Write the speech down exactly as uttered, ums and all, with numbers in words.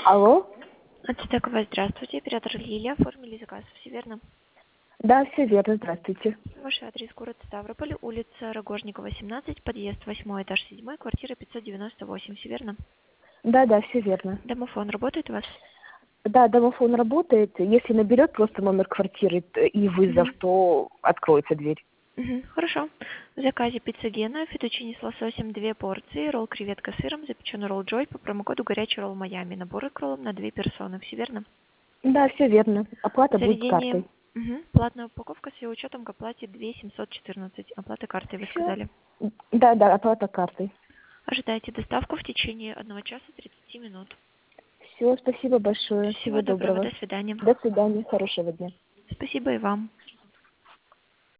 Алло? Ацтекова, здравствуйте. Оператор Лилия. Оформили заказ. Все верно? Да, все верно, здравствуйте. Ваш адрес город Ставрополь, улица Рогожникова, семнадцать, подъезд восьмой, этаж седьмой, квартира пятьсот девяносто восемь. Все верно? Да, да, все верно. Домофон работает у вас? Да, домофон работает. Если наберет просто номер квартиры т- и вызов, Мгм. то откроется дверь. Мгм. Хорошо. В заказе пицца Гена, фетучини с лососем две порции, ролл креветка с сыром, запеченный ролл Джой по промокоду горячий ролл Майами. Наборы к роллам на две персоны. Все верно? Да, все верно. Оплата будет Заведение. картой. Мгм. Платная упаковка с ее учетом к оплате две семьсот четырнадцать. Оплата картой вы Все. сказали. Да, да, оплата картой. Ожидайте доставку в течение одного часа тридцати минут. Все, спасибо большое. Всего Всего доброго, доброго. до свидания. До свидания. Хорошего дня. Спасибо и вам.